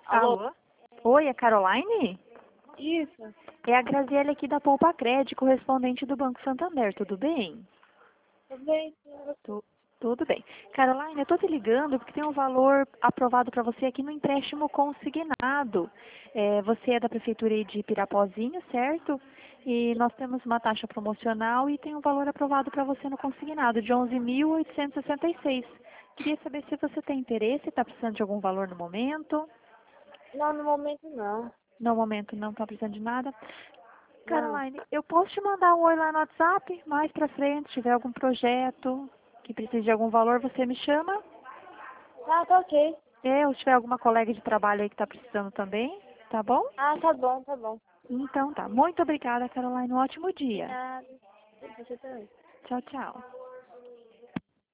Alô? Alô? Oi, é Caroline? Isso. É a Graziele aqui da Poupa Crédito, correspondente do Banco Santander, tudo bem? Tudo bem, senhora? Tudo bem. Caroline, eu tô te ligando porque tem um valor aprovado para você aqui no empréstimo consignado. Você é da Prefeitura aí de Pirapozinho, certo? E nós temos uma taxa promocional e tem um valor aprovado para você no consignado de 11.866. Queria saber se você tem interesse, está precisando de algum valor no momento. Não, no momento não. No momento não está precisando de nada. Não. Caroline, eu posso te mandar um oi lá no WhatsApp, mais pra frente, se tiver algum projeto que precise de algum valor, você me chama. Ah, tá ok. Ou se tiver alguma colega de trabalho aí que está precisando também, tá bom? Ah, tá bom, tá bom. Então tá. Muito obrigada, Caroline. Um ótimo dia. Obrigada. Você também. Tchau, tchau.